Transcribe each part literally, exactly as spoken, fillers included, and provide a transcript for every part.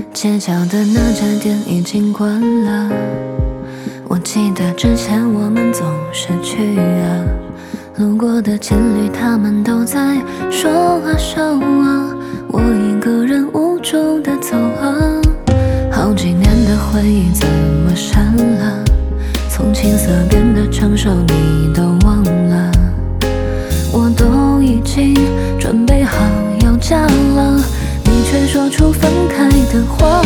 街角的那家店已经关了，我记得之前我们总是去啊，路过的情侣他们都在说啊笑啊，我一个人无助的走啊。好几年的回忆怎么删了？从青涩变得成熟你都忘了，我都已经准备好要嫁了，你却说出分开的话。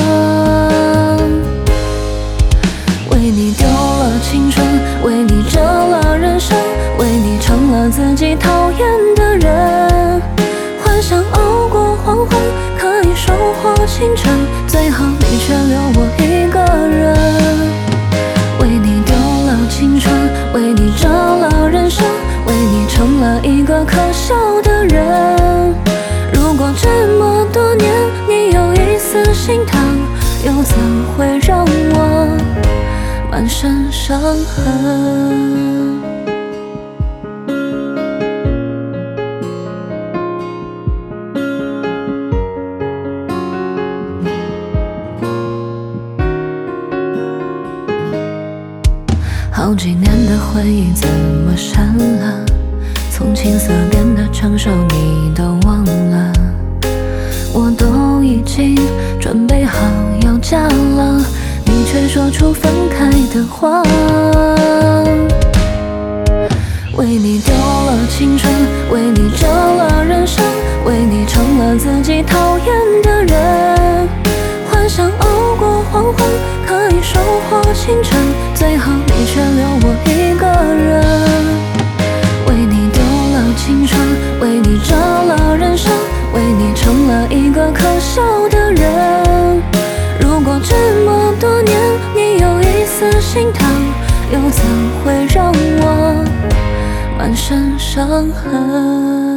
为你丢了青春，为你折了人生，为你成了自己讨厌的人，幻想熬过黄昏可以收获清晨，最后你却留我一个人。为你丢了青春，为你折了人生，为你成了一个可笑的人，如果这么多年你有一丝心疼，又怎会让我满身伤痕？好几年的回忆怎么删了？从青涩变得成熟你都忘了，我都已经准备好要嫁了，你却说出分开的话。为你丢了青春，为你折了人生，为你成了自己讨厌的人，幻想熬过黄昏可以收获清晨，最后你却留我一个人。为你丢了青春，为你折了人生，为你成了一个可笑的人，如果这么多年你有一丝心疼，又怎会让我满身伤痕？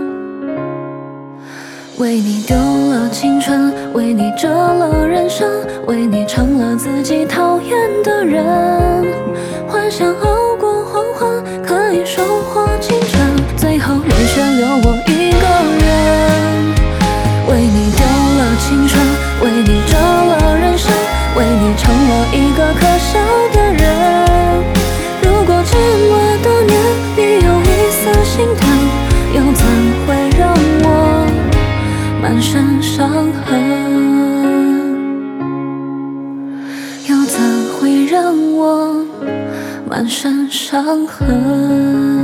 为你丢了青春，为你折了人生，为你成了自己讨厌的人，幻想熬过黄昏可以收获清晨，最后你却留我一个人。为你丢了青春，为你折了人生，为你成了一个可笑的人，如果这么多年你有一丝心疼，又怎会让我满身伤痕？又怎会让我满身伤痕？